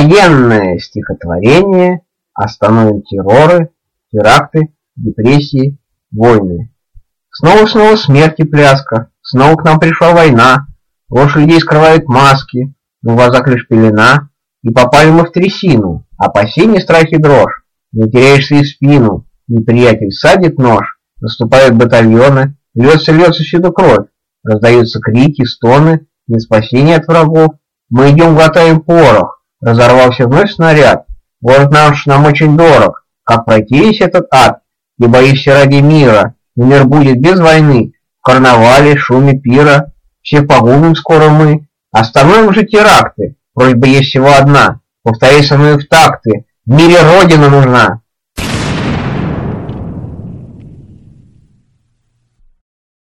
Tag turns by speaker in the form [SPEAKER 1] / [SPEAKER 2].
[SPEAKER 1] Военное стихотворение. Остановим терроры, теракты, депрессии, войны. Снова смерть и пляска. Снова к нам пришла война. Ложь людей скрывает маски, но в глазах лишь пелена. И попали мы в трясину. Опасения, страх и дрожь. Не теряешься и спину. Неприятель садит нож. Наступают батальоны. Льется всюду кровь. Раздаются крики, стоны. Нет спасения от врагов. Мы идем, глотаем порох. Разорвался вновь снаряд. Город нам очень дорог. Как пройти весь этот ад? Не боишься ради мира. Мир будет без войны. В карнавале, шуме пира. Все погубим скоро мы. Остановим же теракты. Просьба есть всего одна. Повторяй со мной в такты. В мире Родина нужна.